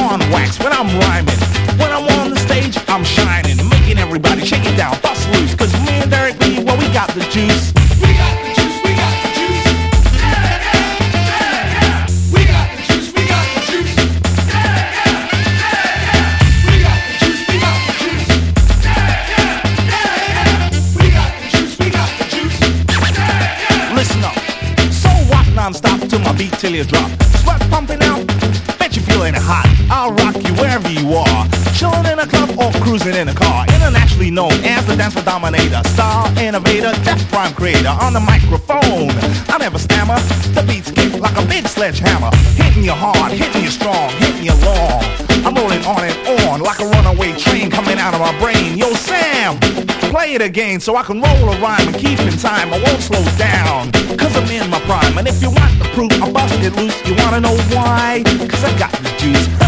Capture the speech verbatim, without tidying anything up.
on wax when I'm rhyming. When I'm on the stage, I'm shining, making everybody shake it down, bust loose. Cause me and Derek B, well, we got the juice. We got the juice, we got the juice. Yeah, yeah, yeah, yeah. We got the juice, we got the juice. Yeah, yeah, yeah, yeah. We got the juice, we got the juice. Yeah, yeah, yeah, yeah. We got the juice, we got the juice. Yeah, yeah. Listen up. So rock non-stop to my beat till you drop. Sweat pumping out, bet you feeling hot. I'll rock you wherever you are. Chilling in a club or cruising in a car. Internationally known as the dance dominator, star innovator, death rhyme creator. On the microphone, I never stammer. The beats kick like a big sledgehammer. Hitting you hard, hitting you strong, hitting you long. I'm rolling on and on like a runaway train coming out of my brain. Yo, Sam, play it again so I can roll a rhyme and keep in time. I won't slow down, cause I'm in my prime. And if you want the proof, I'll bust it loose. You wanna know why? Cause I got the juice.